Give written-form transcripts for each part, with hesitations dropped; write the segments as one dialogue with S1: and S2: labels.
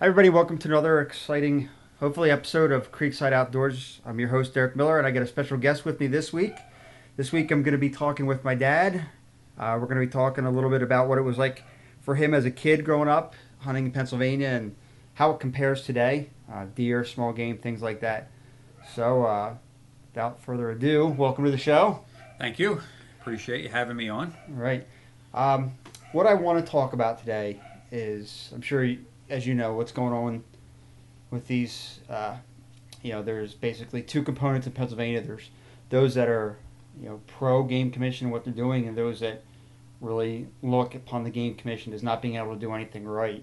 S1: Everybody, welcome to another exciting, hopefully, episode of Creekside Outdoors. I'm your host, Derek Miller, and I got a special guest with me this week. This week, I'm going to be talking with my dad. We're going to be talking a little bit about what it was like for him as a kid growing up, hunting in Pennsylvania, and how it compares today. Deer, small game, things like that. So, without further ado, welcome to the show.
S2: Thank you. Appreciate you having me on.
S1: All right. What I want to talk about today is, I'm sure, as you know, what's going on with these. There's basically two components in Pennsylvania. There's those that are, pro game commission, what they're doing, and those that really look upon the game commission as not being able to do anything right.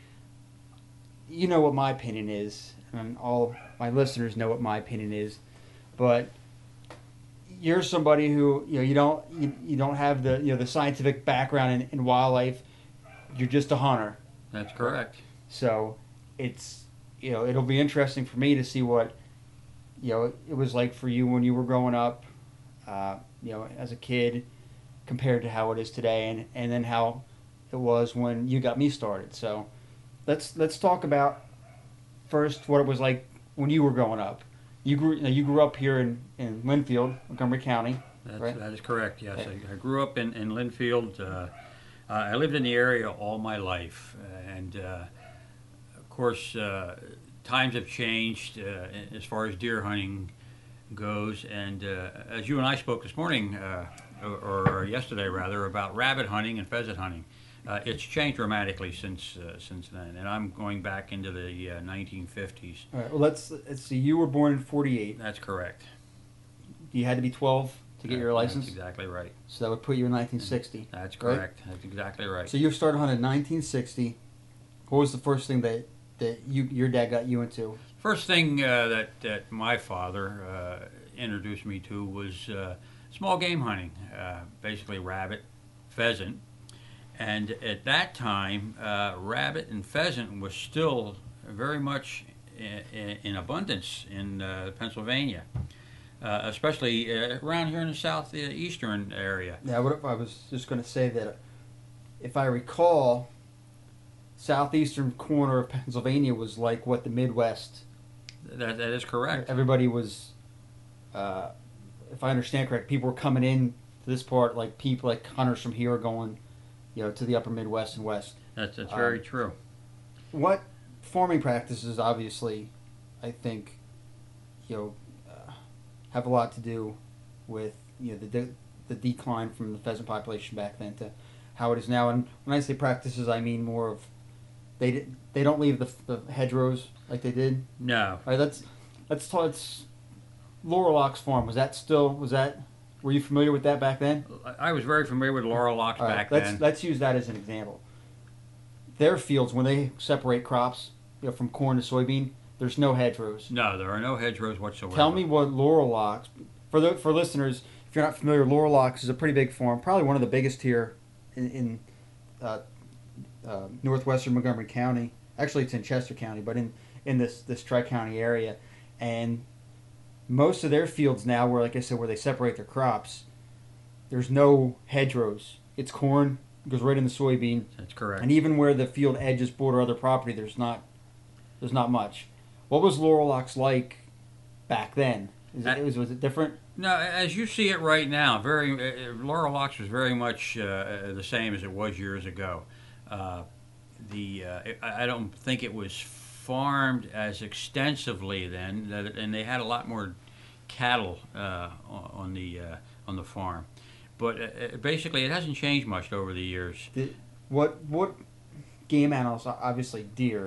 S1: You know what my opinion is, and all my listeners know what my opinion is, but you're somebody who you don't have the scientific background in wildlife. You're just a hunter.
S2: That's correct.
S1: So it's it'll be interesting for me to see what it was like for you when you were growing up, as a kid, compared to how it is today, and then how it was when you got me started. So let's talk about first what it was like when you were growing up. You grew up here in Linfield, Montgomery County. Right?
S2: That is correct. Yes, I grew up in Linfield. I lived in the area all my life, and of course, times have changed as far as deer hunting goes. And as you and I spoke this morning, or yesterday rather, about rabbit hunting and pheasant hunting, it's changed dramatically since then. And I'm going back into the 1950s.
S1: All right. Well, let's see. You were born in '48.
S2: That's correct.
S1: You had to be 12 to get your license.
S2: That's exactly right.
S1: So that would put you in 1960.
S2: That's correct.
S1: Right?
S2: That's exactly right.
S1: So you started hunting in 1960. What was the first thing that your dad got you into?
S2: First thing that my father introduced me to was small game hunting, basically rabbit, pheasant. And at that time, rabbit and pheasant was still very much in abundance in Pennsylvania, especially around here in the southeastern area.
S1: Yeah, I was just going to say that if I recall, southeastern corner of Pennsylvania was like what the Midwest.
S2: That is correct.
S1: Everybody was, if I understand correct, people were coming in to this part, like people like hunters from here are going, to the upper Midwest and West.
S2: That's very true.
S1: What farming practices, obviously, I think, have a lot to do with the decline from the pheasant population back then to how it is now. And when I say practices, I mean more of they don't leave the hedgerows like they did.
S2: No.
S1: All right, let's talk. It's Laurel Ox Farm. Were you familiar with that back then?
S2: I was very familiar with Laurel Ox back then.
S1: Let's use that as an example. Their fields, when they separate crops, from corn to soybean, there's no hedgerows.
S2: No, there are no hedgerows whatsoever.
S1: Tell me what Laurel Ox, for listeners, if you're not familiar, Laurel Ox is a pretty big farm, probably one of the biggest here in northwestern Montgomery County. Actually, it's in Chester County, but in this Tri-County area. And most of their fields now, where they separate their crops, there's no hedgerows. It's corn, goes right in the soybean.
S2: That's correct.
S1: And even where the field edges border other property, there's not much. What was Laurel Ox like back then? Was it different?
S2: No, as you see it right now, Laurel Ox was very much the same as it was years ago. I don't think it was farmed as extensively then, and they had a lot more cattle on the farm. But basically, it hasn't changed much over the years.
S1: What game animals? Obviously, deer.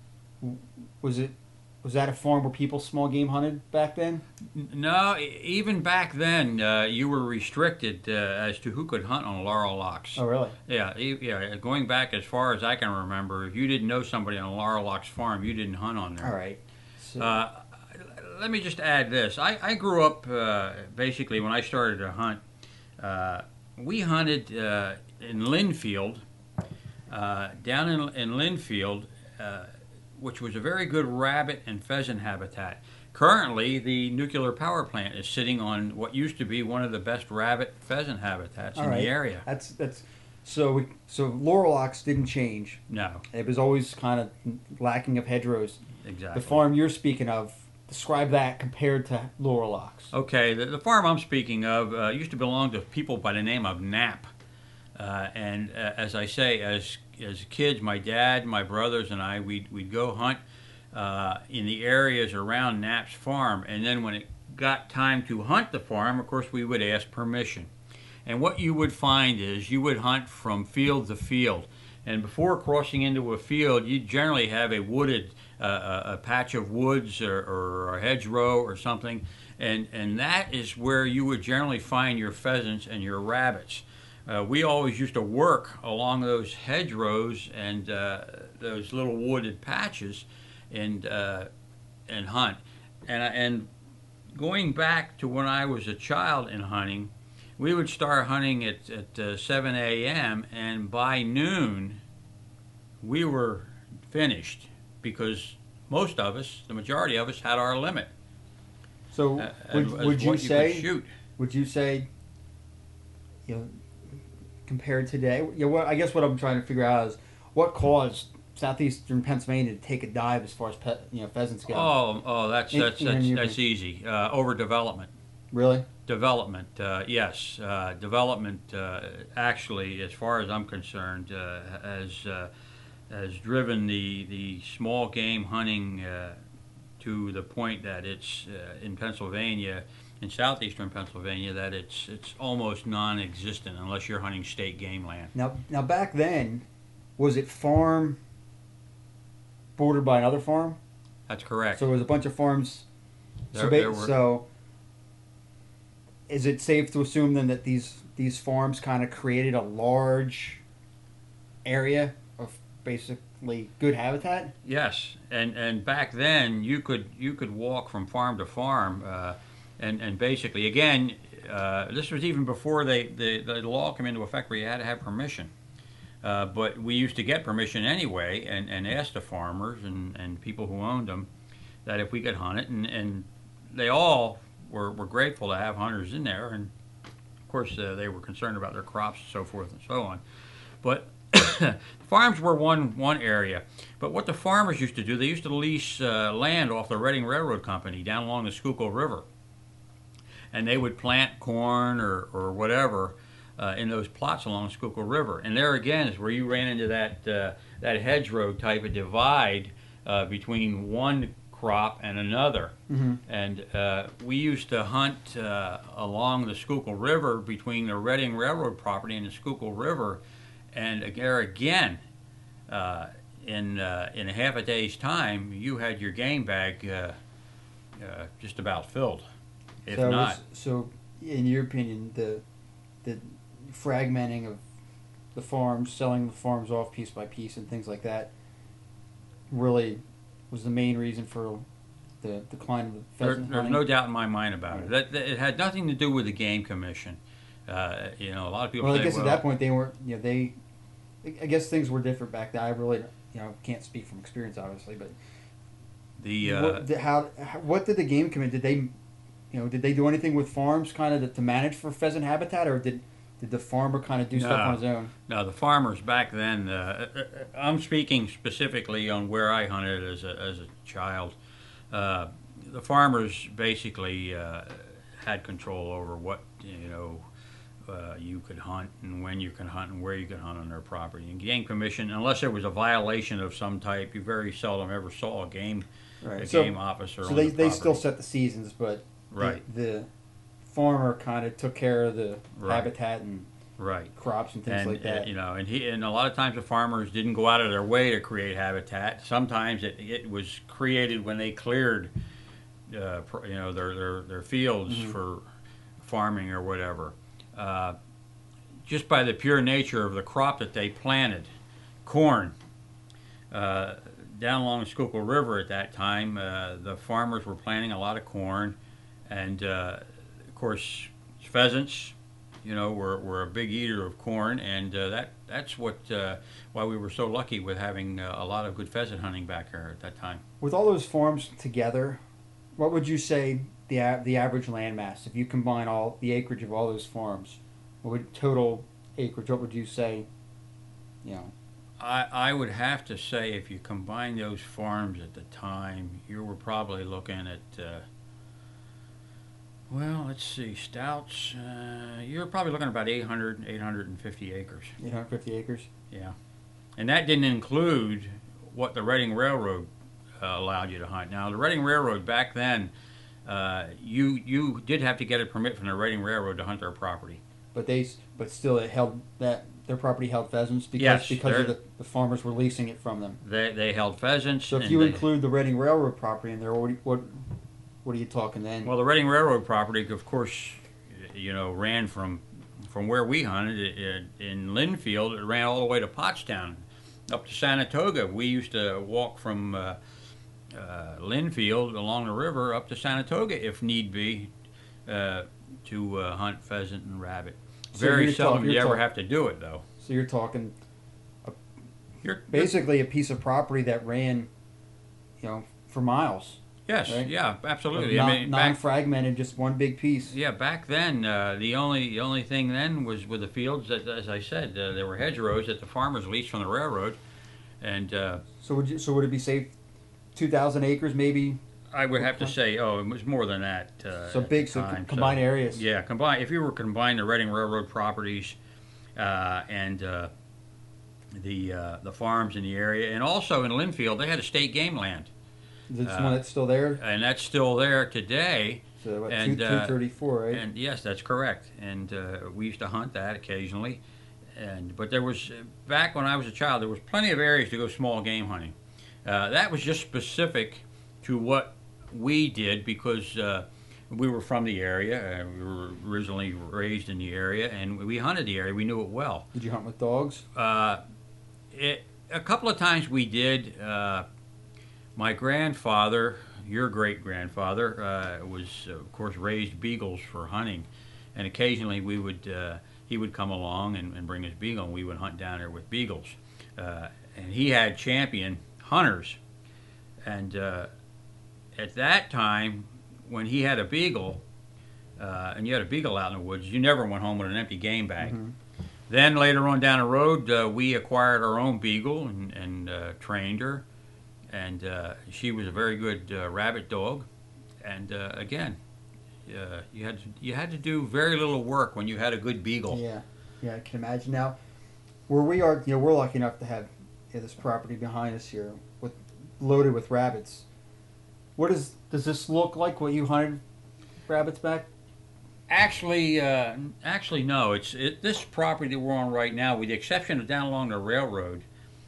S1: Was that a farm where people small game hunted back then?
S2: No, even back then, you were restricted as to who could hunt on Laurel Ox.
S1: Oh, really?
S2: Yeah. Going back as far as I can remember, if you didn't know somebody on a Laurel Ox farm, you didn't hunt on there.
S1: All right. So,
S2: let me just add this. I grew up basically when I started to hunt. We hunted in Linfield, down in Linfield. Which was a very good rabbit and pheasant habitat. Currently, the nuclear power plant is sitting on what used to be one of the best rabbit pheasant habitats in the area.
S1: That's So Laurel Oaks didn't change.
S2: No,
S1: It was always kind of lacking of hedgerows.
S2: exactly.
S1: The farm you're speaking of, describe that compared to Laurel Oaks.
S2: Okay, the farm I'm speaking of used to belong to people by the name of Knapp. And as I say, as kids, my dad, my brothers, and I, we'd go hunt in the areas around Knapp's farm. And then when it got time to hunt the farm, of course, we would ask permission. And what you would find is you would hunt from field to field. And before crossing into a field, you generally have a wooded, a patch of woods or a hedgerow or something. And that is where you would generally find your pheasants and your rabbits. We always used to work along those hedgerows and those little wooded patches and hunt. And going back to when I was a child in hunting, we would start hunting at 7 a.m. and by noon we were finished because most of us, the majority of us, had our limit.
S1: So
S2: as
S1: would you
S2: what
S1: say?
S2: could shoot.
S1: Would you say? You know, compared today, what I guess what I'm trying to figure out is what caused southeastern Pennsylvania to take a dive as far as pheasants go.
S2: That's easy. Overdevelopment.
S1: Really?
S2: Development, yes. Development, actually, as far as I'm concerned, has driven the small game hunting to the point that it's in Pennsylvania, in southeastern Pennsylvania, that it's almost non-existent unless you're hunting state game land.
S1: Now back then, was it farm bordered by another farm?
S2: That's correct.
S1: So it was a bunch of farms.
S2: There were-
S1: So is it safe to assume then that these farms kind of created a large area of basically good habitat?
S2: Yes, and back then you could walk from farm to farm, and basically again, this was even before the law came into effect where you had to have permission. But we used to get permission anyway, and ask the farmers and people who owned them that if we could hunt it, and they all were grateful to have hunters in there, and of course they were concerned about their crops and so forth and so on. But farms were one area. But what the farmers used to do, they used to lease land off the Reading Railroad Company down along the Schuylkill River, and they would plant corn or whatever in those plots along the Schuylkill River. And there again is where you ran into that hedgerow type of divide between one crop and another.
S1: Mm-hmm.
S2: And we used to hunt along the Schuylkill River between the Reading Railroad property and the Schuylkill River, and there again, in a half a day's time, you had your game bag just about filled, if not.
S1: So, in your opinion, the fragmenting of the farms, selling the farms off piece by piece, and things like that, really was the main reason for the decline of the pheasant
S2: There's
S1: hunting?
S2: no doubt in my mind about it. That it had nothing to do with the Game Commission. A lot of people
S1: Well,
S2: say,
S1: I guess at that point they weren't. I guess things were different back then. I really, can't speak from experience, obviously, but what did the game commission? Did they do anything with farms, kind of to manage for pheasant habitat, or did the farmer kind of do stuff on his own?
S2: No, the farmers back then. I'm speaking specifically on where I hunted as a child. The farmers basically had control over what you could hunt and when you could hunt and where you could hunt on their property. And Game Commission, unless there was a violation of some type, you very seldom ever saw a game officer.
S1: So
S2: on
S1: they
S2: the
S1: still
S2: property.
S1: set the seasons, but
S2: Right.
S1: the farmer kind of took care of the
S2: Right.
S1: habitat and
S2: Right.
S1: crops and things like that.
S2: And a lot of times the farmers didn't go out of their way to create habitat. Sometimes it was created when they cleared, their fields
S1: Mm-hmm.
S2: for farming or whatever. Just by the pure nature of the crop that they planted, corn. Down along the Schuylkill River at that time, the farmers were planting a lot of corn, and of course pheasants, were a big eater of corn, and that's why we were so lucky with having a lot of good pheasant hunting back here at that time.
S1: With all those farms together, what would you say the average landmass, if you combine all the acreage of all those farms, total acreage, what would you say you know.
S2: I would have to say if you combine those farms at the time, you were probably looking at, well, let's see, Stouts, you're probably looking at about 850 acres.
S1: 850 acres.
S2: Yeah. And that didn't include what the Reading Railroad allowed you to hunt. Now, the Reading Railroad back then, you did have to get a permit from the Reading Railroad to hunt their property.
S1: But still, it held that their property held pheasants
S2: Yes,
S1: because of the farmers were leasing it from them.
S2: They held pheasants.
S1: So if
S2: and
S1: you include the Reading Railroad property in there, what are you talking then?
S2: well, the Reading Railroad property, of course, ran from where we hunted in Linfield. It ran all the way to Pottstown, up to Sanatoga. We used to walk from Linfield along the river up to Sanatoga if need be to hunt pheasant and rabbit.
S1: So
S2: Very seldom you ever have to do it, though.
S1: So you're talking
S2: You're
S1: basically a piece of property that ran, for miles.
S2: Yes,
S1: right?
S2: yeah, absolutely.
S1: Non-fragmented, just one big piece.
S2: Yeah, back then, the only thing then was with the fields that, as I said, there were hedgerows that the farmers leased from the railroad, and
S1: So would it be safe, 2,000 acres maybe?
S2: I would have to say, it was more than that.
S1: So big, so combined areas.
S2: Yeah, combine. If you were combine the Reading Railroad properties and the farms in the area, and also in Linfield, they had a state game land.
S1: Is this one that's still there?
S2: And that's still there today.
S1: So what,
S2: and
S1: 234, right?
S2: And yes, that's correct. And we used to hunt that occasionally. But there was back when I was a child, there was plenty of areas to go small game hunting. That was just specific to what we did because we were from the area. We were originally raised in the area, and we hunted the area. We knew it well.
S1: Did you hunt with dogs?
S2: A couple of times we did. My grandfather, your great-grandfather, was, of course, raised beagles for hunting. And occasionally he would come along and bring his beagle, and we would hunt down there with beagles. And he had champion hunters. And at that time, when he had a beagle, and you had a beagle out in the woods, you never went home with an empty game bag. Mm-hmm. Then later on down the road, we acquired our own beagle and trained her. And she was a very good rabbit dog, and again, you had to do very little work when you had a good beagle.
S1: Yeah, I can imagine. Now, where we are, we're lucky enough to have this property behind us here, loaded with rabbits. Does this look like what you hunted rabbits back?
S2: Actually, no. This property that we're on right now, with the exception of down along the railroad.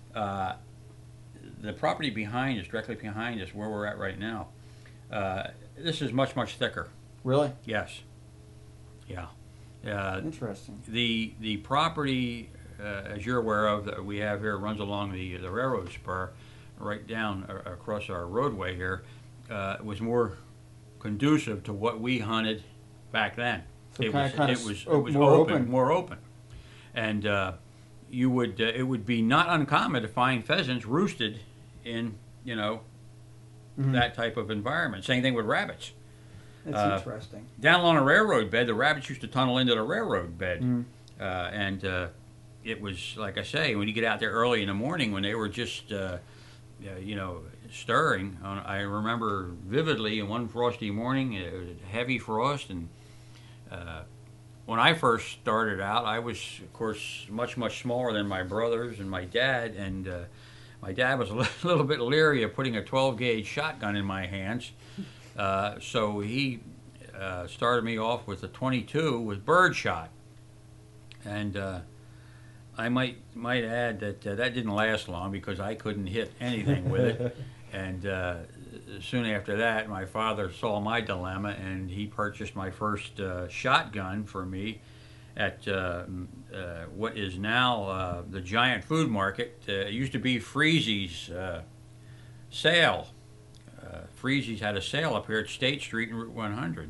S2: The property behind us, directly behind us, where we're at right now, this is much, much thicker.
S1: Really?
S2: Yes. Yeah.
S1: Interesting.
S2: The property, as you're aware of, that we have here runs along the railroad spur, right down across our roadway here, was more conducive to what we hunted back then.
S1: So
S2: it was more open, and it would be not uncommon to find pheasants roosted in that type of environment. Same thing with rabbits.
S1: That's interesting.
S2: Down along a railroad bed, the rabbits used to tunnel into the railroad bed, and it was like I say, when you get out there early in the morning when they were just stirring. I remember vividly in one frosty morning, it was heavy frost, and when I first started out, I was, of course, much, much smaller than my brothers and my dad, and my dad was a little bit leery of putting a 12-gauge shotgun in my hands, so he started me off with a .22 with birdshot, and I might add that that didn't last long because I couldn't hit anything with it, and soon after that, my father saw my dilemma, and he purchased my first shotgun for me at what is now the Giant Food Market. It used to be Freezy's sale. Freezy's had a sale up here at State Street and Route 100.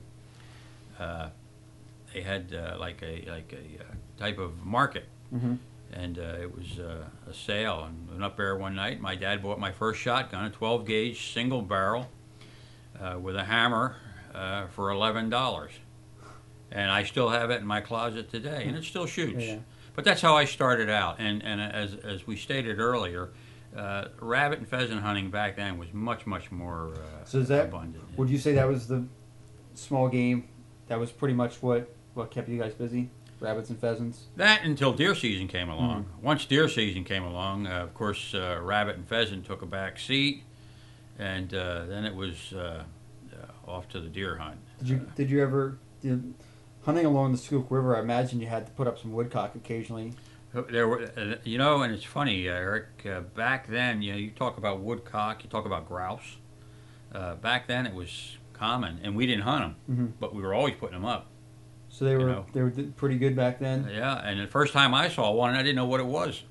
S2: They had like a type of market.
S1: Mm-hmm.
S2: And it was a sale, and went up there one night. My dad bought my first shotgun, a 12-gauge single barrel with a hammer for $11, and I still have it in my closet today, and it still shoots.
S1: Yeah.
S2: But that's how I started out. And as we stated earlier, rabbit and pheasant hunting back then was much more
S1: So is that,
S2: abundant.
S1: would you say that was the small game? That was pretty much what kept you guys busy? Rabbits and pheasants?
S2: That until deer season came along. Once deer season came along, of course, rabbit and pheasant took a back seat, and then it was off to the deer hunt.
S1: Did you ever hunting along the Schuylkill River? I imagine you had to put up some woodcock occasionally.
S2: There were, and it's funny, Eric. Back then, you talk about woodcock, you talk about grouse. Back then, it was common, and we didn't hunt them, but we were always putting them up.
S1: So they were pretty good back then.
S2: Yeah, and the first time I saw one, I didn't know what it was.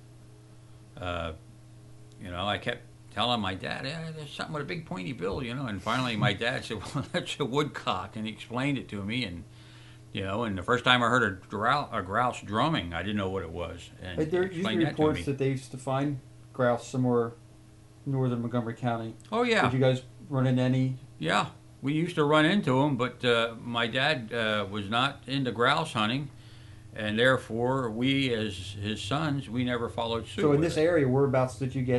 S2: I kept telling my dad, "Yeah, there's something with a big pointy bill," And finally, my dad said, "Well, that's a woodcock," and he explained it to me. And and the first time I heard a grouse drumming, I didn't know what it was. And
S1: There used to be reports that they used to find grouse somewhere northern Montgomery County.
S2: Oh yeah.
S1: Did you guys run into any?
S2: Yeah. We used to run into them, but my dad was not into grouse hunting, and therefore we, as his sons, we never followed suit.
S1: So in this area, whereabouts did you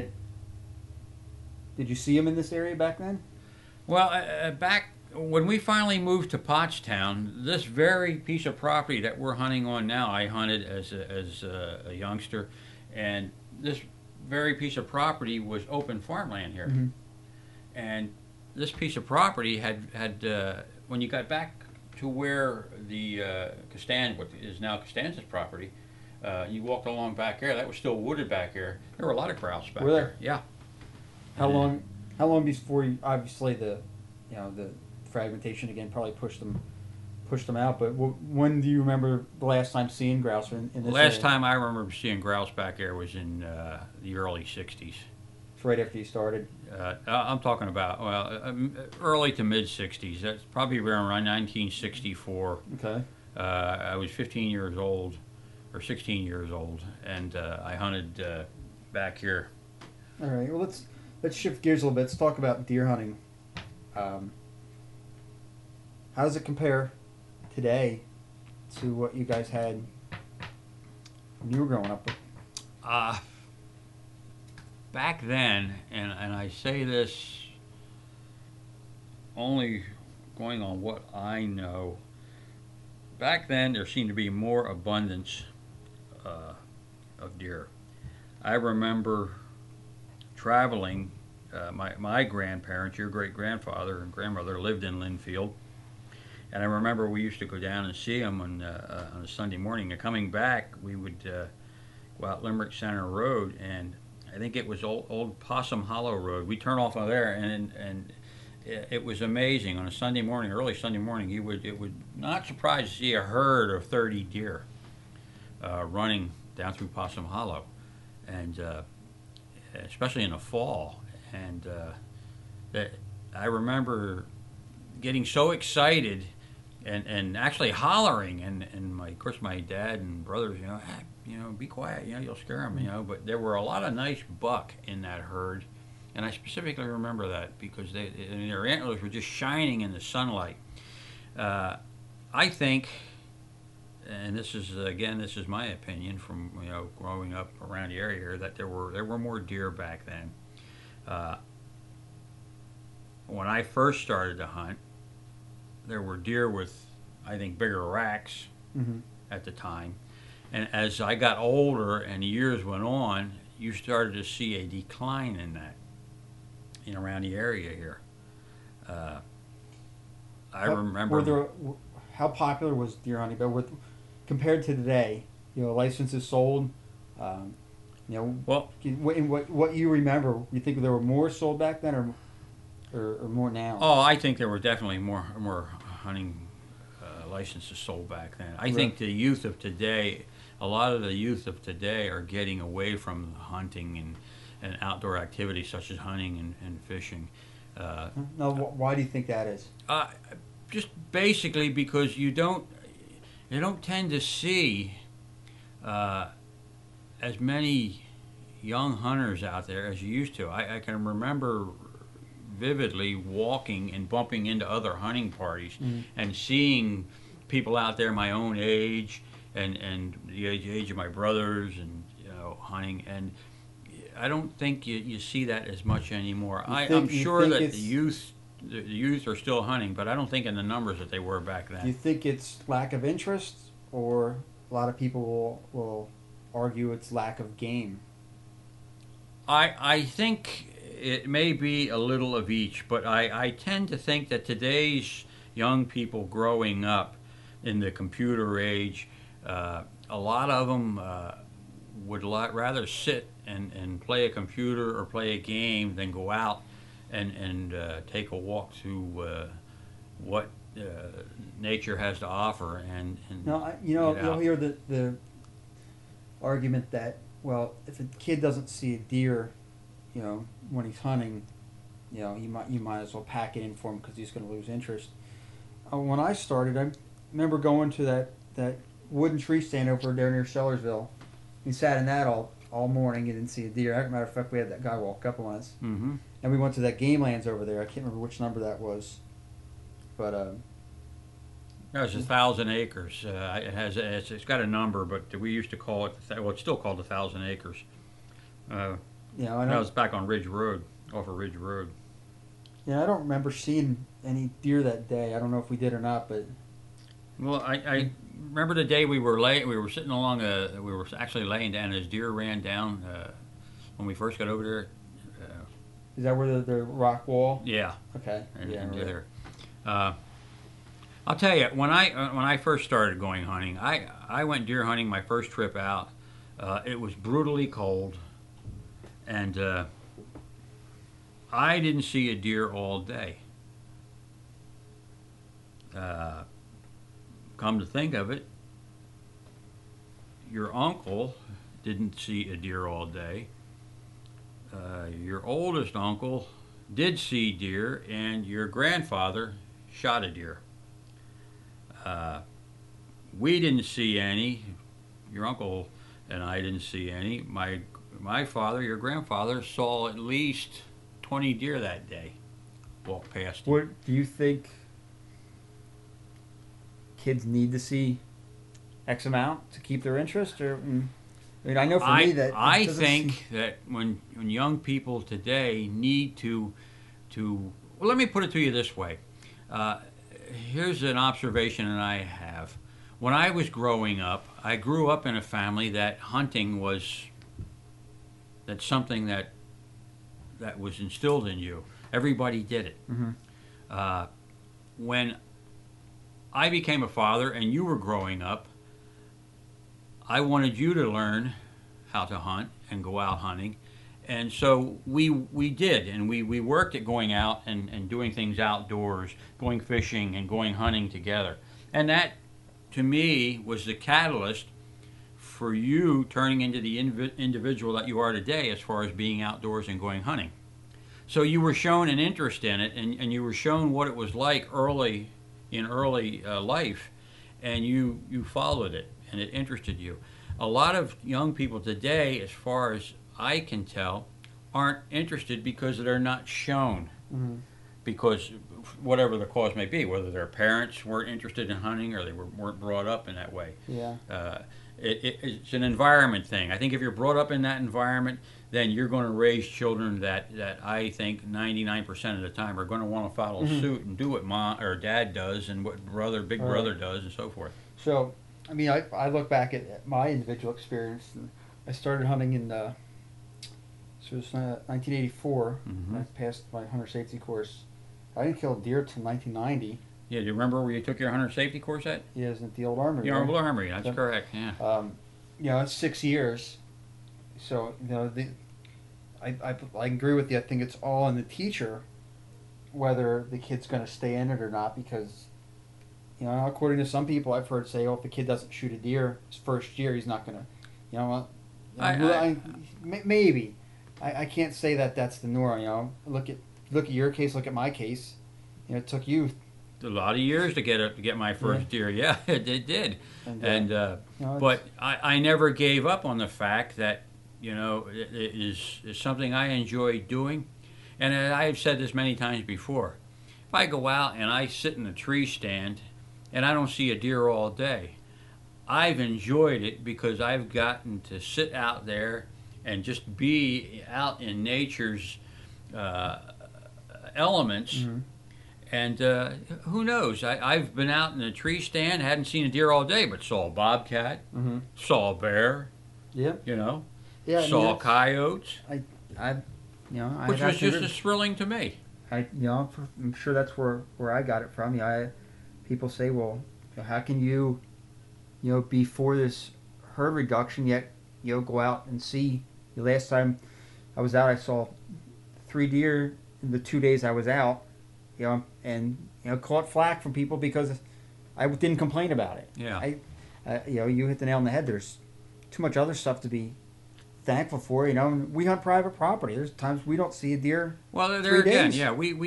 S1: see him in this area back then?
S2: Well, back when we finally moved to Pottstown, this very piece of property that we're hunting on now, I hunted as a youngster, and this very piece of property was open farmland here, and this piece of property had when you got back to where the what is now Costanza's property, you walked along back there. That was still wooded back here. There were a lot of grouse back there. Yeah.
S1: How long before you, obviously the fragmentation again probably pushed them out. But when do you remember the last time seeing grouse in this area?
S2: Last time I remember seeing grouse back there was in the early '60s.
S1: Right after you started?
S2: I'm talking about, early to mid-'60s. That's probably around 1964.
S1: Okay.
S2: I was 15 years old, or 16 years old, and I hunted back here.
S1: All right. Well, let's shift gears a little bit. Let's talk about deer hunting. How does it compare today to what you guys had when you were growing up?
S2: Back then, and I say this only going on what I know, back then there seemed to be more abundance of deer. I remember traveling, my grandparents, your great-grandfather and grandmother lived in Linfield, and I remember we used to go down and see them on a Sunday morning. And coming back, we would go out Limerick Center Road, and I think it was old Possum Hollow Road. We turned off of there, and it was amazing. On a Sunday morning, early Sunday morning, it would not surprise to see a herd of 30 deer running down through Possum Hollow, and especially in the fall. And that I remember getting so excited and actually hollering, and of course my dad and brothers, be quiet, you'll scare them, But there were a lot of nice buck in that herd, and I specifically remember that because their antlers were just shining in the sunlight. I think, and this is my opinion from growing up around the area here, that there were more deer back then. When I first started to hunt, there were deer with, I think, bigger racks at the time. And as I got older and the years went on, you started to see a decline in that around the area here. I remember.
S1: How popular was deer hunting? But compared to today, licenses sold.
S2: Well,
S1: in what you remember, you think there were more sold back then, or more now?
S2: Oh, I think there were definitely more hunting licenses sold back then. I think the youth of today, a lot of the youth of today are getting away from hunting and outdoor activities such as hunting and fishing.
S1: Now, why do you think that is?
S2: Just basically because you don't tend to see as many young hunters out there as you used to. I can remember vividly walking and bumping into other hunting parties and seeing people out there my own age and the age of my brothers, and hunting, and I don't think you see that as much anymore. I'm sure that the youth are still hunting, but I don't think in the numbers that they were back
S1: Do you
S2: then.
S1: think it's lack of interest, or a lot of people will argue it's lack of game?
S2: I think it may be a little of each, but I tend to think that today's young people growing up in the computer age, a lot of them would rather sit and play a computer or play a game than go out and take a walk through what nature has to offer. And
S1: No, you'll hear the argument that, well, if a kid doesn't see a deer, when he's hunting, you might as well pack it in for him because he's going to lose interest. When I started, I remember going to that wooden tree stand over there near Sellersville. We sat in that all morning and didn't see a deer. As a matter of fact, we had that guy walk up on us.
S2: Mm-hmm.
S1: And we went to that Game Lands over there. I can't remember which number that was, but
S2: It's 1,000 acres. It's got a number, but we used to call it it's still called 1,000 acres.
S1: I
S2: That
S1: know.
S2: was back on Ridge Road, off of Ridge Road.
S1: Yeah, I don't remember seeing any deer that day. I don't know if we did or not, but
S2: Well, I remember the day we were sitting along we were actually laying down as deer ran down when we first got over there.
S1: is that where the rock wall?
S2: Yeah,
S1: Okay.
S2: and
S1: Right.
S2: there. I'll tell you, when I first started going hunting, I went deer hunting my first trip out. It was brutally cold, and I didn't see a deer all day. Come to think of it, your uncle didn't see a deer all day. Your oldest uncle did see deer, and your grandfather shot a deer. We didn't see any. Your uncle and I didn't see any. My father, your grandfather, saw at least 20 deer that day walk past him.
S1: What do you think? Kids need to see X amount to keep their interest, or I know for me that
S2: I
S1: it doesn't
S2: think that when young people today need to well, let me put it to you this way. Here's an observation that I have. When I was growing up, I grew up in a family that hunting was something that was instilled in you. Everybody did it.
S1: Mhm.
S2: When I became a father and you were growing up, I wanted you to learn how to hunt and go out hunting. And so we did, and we worked at going out and doing things outdoors, going fishing and going hunting together. And that, to me, was the catalyst for you turning into the individual that you are today as far as being outdoors and going hunting. So you were shown an interest in it, and you were shown what it was like early life, and you followed it, and it interested you. A lot of young people today, as far as I can tell, aren't interested because they're not shown.
S1: Mhm.
S2: Because whatever the cause may be, whether their parents weren't interested in hunting or they weren't brought up in that way.
S1: Yeah.
S2: It's an environment thing. I think if you're brought up in that environment, then you're going to raise children that I think 99% of the time are going to want to follow suit and do what mom or dad does and what big brother does and so forth.
S1: So, I look back at my individual experience. And I started hunting in so it was 1984.
S2: Mhm.
S1: I passed my hunter safety course. I didn't kill a deer till 1990.
S2: Yeah, do you remember where you took your hunter safety course at?
S1: Yeah, it was at the old armory.
S2: The
S1: right?
S2: Armory Armory, that's
S1: Yep.
S2: correct, yeah.
S1: It's 6 years. So, I agree with you. I think it's all in the teacher whether the kid's going to stay in it or not, because, according to some people I've heard say, if the kid doesn't shoot a deer his first year, he's not going to, maybe. I can't say that that's the norm, Look at your case, look at my case. It took you
S2: A lot of years to get my first deer. Yeah, it did. But I never gave up on the fact that it is something I enjoy doing, and I've said this many times before. If I go out and I sit in a tree stand and I don't see a deer all day, I've enjoyed it because I've gotten to sit out there and just be out in nature's uh, elements.
S1: Mm-hmm.
S2: And who knows? I've been out in a tree stand, hadn't seen a deer all day, but saw a bobcat,
S1: Mm-hmm.
S2: saw a bear,
S1: Yeah.
S2: you know,
S1: Yeah. I mean,
S2: saw
S1: that's-
S2: coyotes,
S1: I, I
S2: which
S1: have
S2: was
S1: to
S2: just
S1: agree.
S2: as thrilling to me.
S1: I'm sure that's where I got it from. People say, well, how can you, be for this herd reduction yet, go out and see. The last time I was out, I saw 3 deer in the 2 days I was out, and caught flack from people because I didn't complain about it.
S2: Yeah.
S1: You hit the nail on the head. There's too much other stuff to be thankful for. We hunt private property. There's times we don't see a deer.
S2: Well, there
S1: 3
S2: again,
S1: days.
S2: yeah,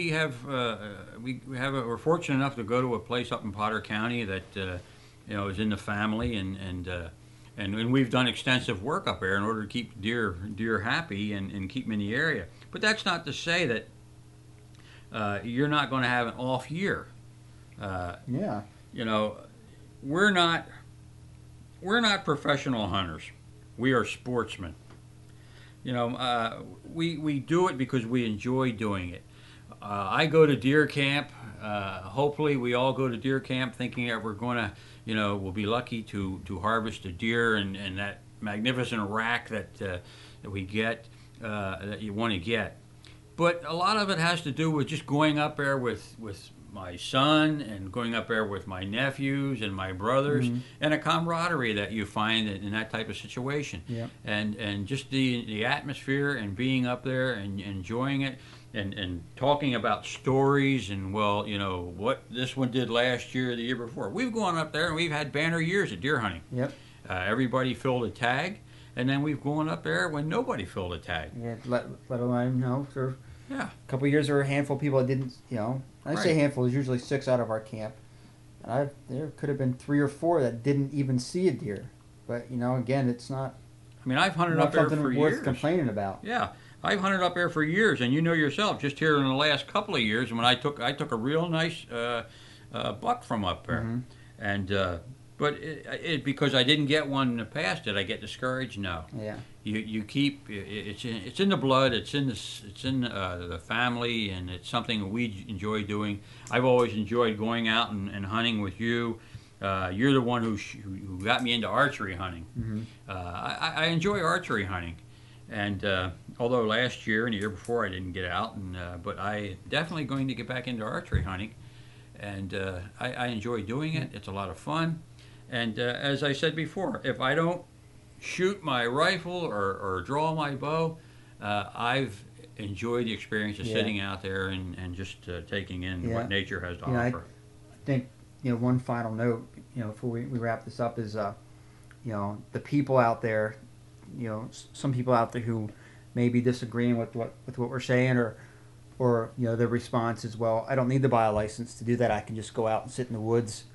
S2: we're fortunate enough to go to a place up in Potter County that is in the family, and we've done extensive work up there in order to keep deer happy and keep them in the area. But that's not to say that you're not going to have an off year.
S1: Yeah.
S2: We're not professional hunters. We are sportsmen. We do it because we enjoy doing it. I go to deer camp. Hopefully, we all go to deer camp thinking that we're going to, we'll be lucky to harvest a deer and that magnificent rack that we get, that you want to get. But a lot of it has to do with just going up there with my son and going up there with my nephews and my brothers,
S1: Mm-hmm.
S2: and a camaraderie that you find in that type of situation.
S1: Yeah.
S2: And just the atmosphere and being up there and enjoying it and talking about stories and, what this one did last year or the year before. We've gone up there and we've had banner years at deer hunting.
S1: Yep.
S2: Everybody filled a tag, and then we've gone up there when nobody filled a tag.
S1: Yeah. Let alone for
S2: Yeah.
S1: a couple of years there were a handful of people that didn't. I say
S2: Right.
S1: handful. There's usually 6 out of our camp, and there could have been 3 or 4 that didn't even see a deer. But again, it's not.
S2: I mean, I've hunted
S1: Not
S2: up there
S1: something
S2: for
S1: worth
S2: years.
S1: complaining about.
S2: Yeah, I've hunted up there for years, and you know yourself, just here in the last couple of years, when I took a real nice buck from up there,
S1: Mhm.
S2: and but because I didn't get one in the past, did I get discouraged? No.
S1: Yeah.
S2: You keep it's in the blood, it's in the family, and it's something we enjoy doing. I've always enjoyed going out and hunting with you. You're the one who got me into archery hunting.
S1: Mm-hmm.
S2: I enjoy archery hunting, and although last year and the year before I didn't get out, but I definitely going to get back into archery hunting, and I enjoy doing it. It's a lot of fun, and as I said before, if I don't shoot my rifle or draw my bow, I've enjoyed the experience of
S1: Yeah.
S2: sitting out there and just taking in
S1: Yeah.
S2: what nature has to
S1: I
S2: offer.
S1: think one final note before we wrap this up is the people out there, some people out there who may be disagreeing with what we're saying, or their response is, well, I don't need to buy a license to do that. I can just go out and sit in the woods,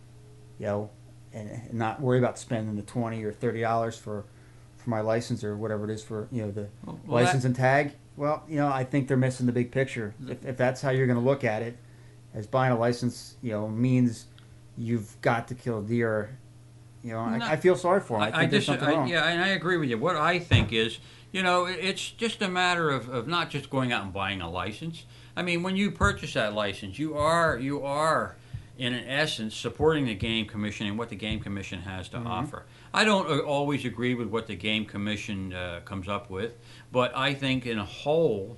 S1: and not worry about spending the $20 or $30 for my license or whatever it is for the
S2: Well,
S1: license and tag. Well, I think they're missing the big picture. If that's how you're going to look at it, as buying a license, means you've got to kill deer. I feel sorry for them. I think there's something wrong.
S2: Yeah, and I agree with you. What I think is, it's just a matter of not just going out and buying a license. I mean, when you purchase that license, you are in essence supporting the Game Commission and what the Game Commission has to offer. I don't always agree with what the Game Commission comes up with, but I think in a whole,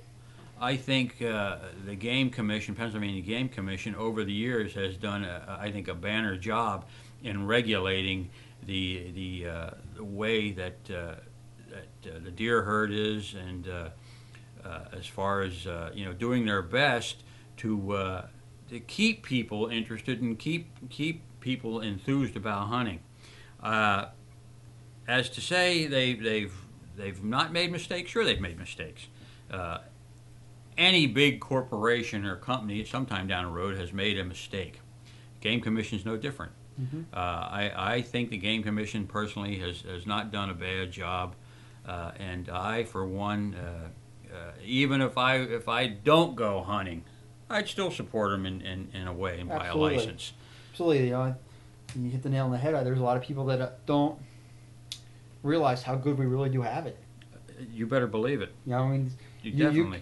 S2: the Game Commission, Pennsylvania Game Commission, over the years has done, a banner job in regulating the way that the deer herd is, and as far as doing their best to keep people interested and keep people enthused about hunting. As to say they've not made mistakes, sure they've made mistakes. Any big corporation or company sometime down the road has made a mistake. Game Commission's no different.
S1: Mm-hmm.
S2: I think the Game Commission personally has not done a bad job, and I, for one, even if I don't go hunting, I'd still support them in a way and buy a
S1: Absolutely.
S2: license.
S1: Absolutely. you hit the nail on the head. There's a lot of people that don't realize how good we really do have it.
S2: You better believe it.
S1: You know, I mean,
S2: Definitely.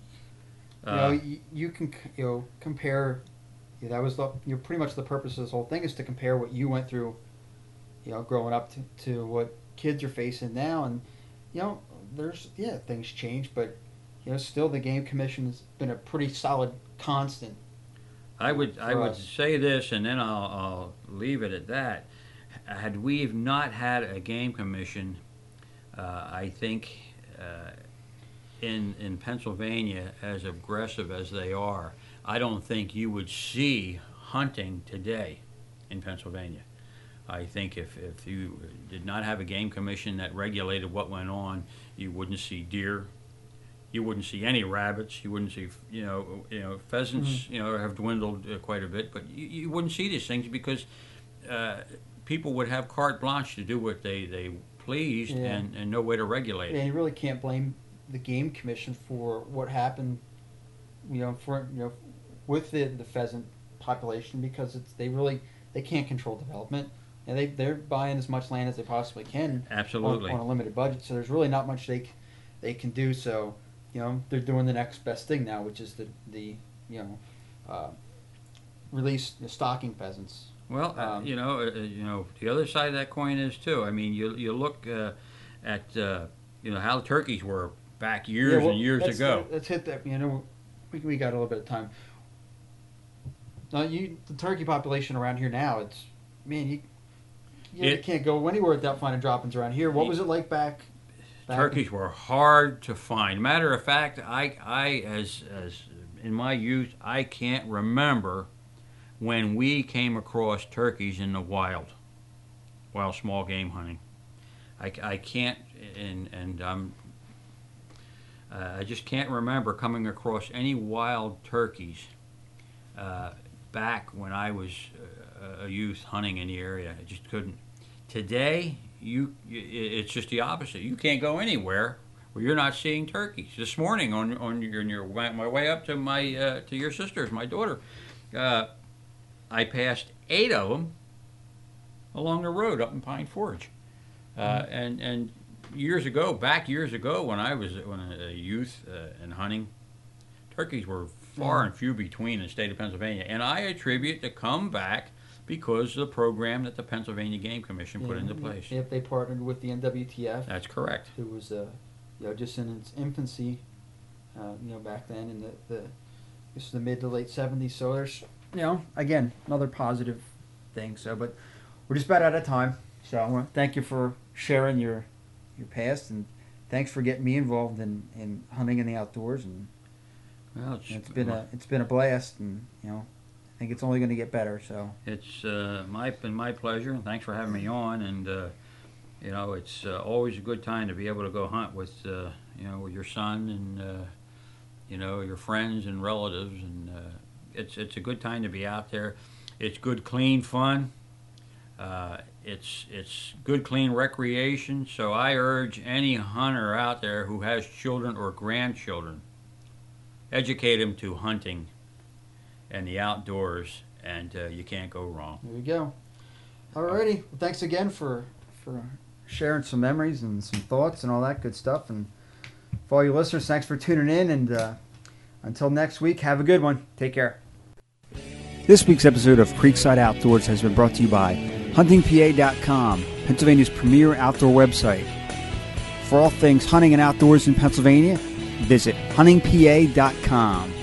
S1: You can compare. That was pretty much the purpose of this whole thing, is to compare what you went through, growing up to what kids are facing now, and there's things change, but still the Game Commission has been a pretty solid constant.
S2: I would say this, and then I'll leave it at that. Had we not had a Game Commission, I think in Pennsylvania, as aggressive as they are, I don't think you would see hunting today in Pennsylvania. I think if you did not have a Game Commission that regulated what went on, you wouldn't see deer. You wouldn't see any rabbits. You wouldn't see, pheasants. Have dwindled quite a bit. But you wouldn't see these things because people would have carte blanche to do what they pleased, and no way to regulate it.
S1: Yeah, you really can't blame the Game Commission for what happened. With the pheasant population, because they can't control development, and they're buying as much land as they possibly can.
S2: Absolutely.
S1: On a limited budget. So there's really not much they can do. So. They're doing the next best thing now, which is the release the stocking pheasants.
S2: Well, the other side of that coin is too. I mean, you look at how the turkeys were back years and years ago.
S1: Let's hit that. We got a little bit of time. The turkey population around here now, it's you can't go anywhere without finding droppings around here. What was it like back?
S2: Turkeys were hard to find. Matter of fact, I as in my youth, I can't remember when we came across turkeys in the wild while small game hunting. I can't, and I just can't remember coming across any wild turkeys back when I was a youth hunting in the area. I just couldn't. Today, it's just the opposite. You can't go anywhere where you're not seeing turkeys. This morning on my way up to to your sister's, my daughter, I passed 8 of them along the road up in Pine Forge. And years ago, when I was a youth and hunting, turkeys were far and few between in the state of Pennsylvania, and I attribute the comeback because of the program that the Pennsylvania Game Commission put into place.
S1: Yep, they partnered with the NWTF.
S2: That's correct.
S1: It was, just in its infancy, back then in this is the mid to late 70s. So there's, again, another positive thing. So, but we're just about out of time. So I want to thank you for sharing your past, and thanks for getting me involved in hunting in the outdoors. And it's been a blast, and I think it's only going to get better. So
S2: it's been my pleasure, and thanks for having me on. And it's always a good time to be able to go hunt with with your son and your friends and relatives, and it's a good time to be out there. It's good, clean fun. It's good, clean recreation. So I urge any hunter out there who has children or grandchildren, educate them to hunting and the outdoors, and you can't go wrong.
S1: There you go. Alrighty. Well, thanks again for sharing some memories and some thoughts and all that good stuff. And for all you listeners, thanks for tuning in. And until next week, have a good one. Take care. This week's episode of Creekside Outdoors has been brought to you by HuntingPA.com, Pennsylvania's premier outdoor website. For all things hunting and outdoors in Pennsylvania, visit HuntingPA.com.